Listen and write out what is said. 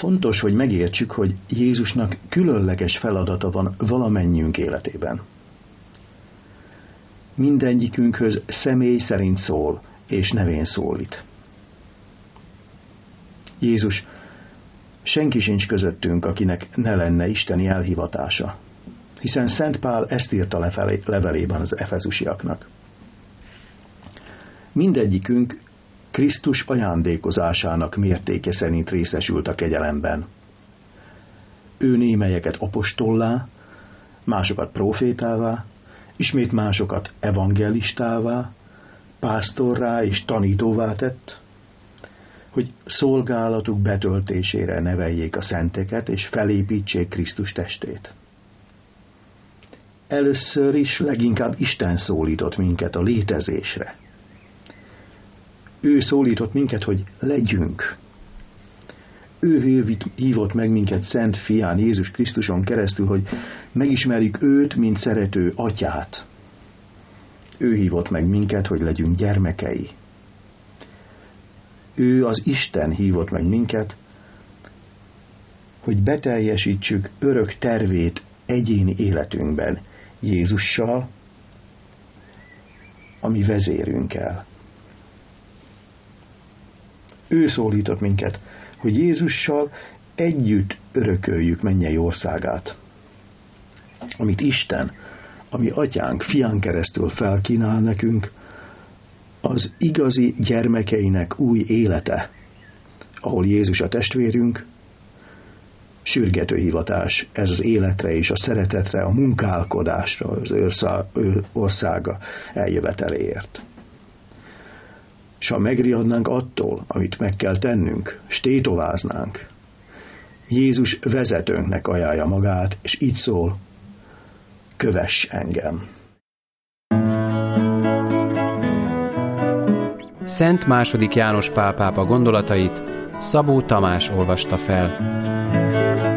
Fontos, hogy megértsük, hogy Jézusnak különleges feladata van valamennyiünk életében. Mindegyikünkhöz személy szerint szól, és nevén szólít. Jézus, senki sincs közöttünk, akinek ne lenne isteni elhivatása, hiszen Szent Pál ezt írta levelében az efezusiaknak. Mindegyikünk Krisztus ajándékozásának mértéke szerint részesült a kegyelemben. Ő némelyeket apostollá, másokat prófétává, ismét másokat evangelistává, pásztorrá és tanítóvá tett, hogy szolgálatuk betöltésére neveljék a szenteket és felépítsék Krisztus testét. Először is leginkább Isten szólított minket a létezésre. Ő szólított minket, hogy legyünk. Ő hívott meg minket Szent Fián Jézus Krisztuson keresztül, hogy megismerjük őt, mint szerető atyát. Ő hívott meg minket, hogy legyünk gyermekei. Ő, az Isten hívott meg minket, hogy beteljesítsük örök tervét egyéni életünkben Jézussal, a mi vezérünkkel. Ő szólított minket, hogy Jézussal együtt örököljük mennyei országát, amit Isten, ami atyánk, fián keresztül felkínál nekünk, az igazi gyermekeinek új élete, ahol Jézus a testvérünk, sürgető hivatás ez az életre és a szeretetre, a munkálkodásra, az országa eljöveteléért. S ha megriadnánk attól, amit meg kell tennünk, s tétováznánk, Jézus vezetőnknek ajánlja magát, és így szól, kövess engem. Szent II. János Pál pápa gondolatait Szabó Tamás olvasta fel.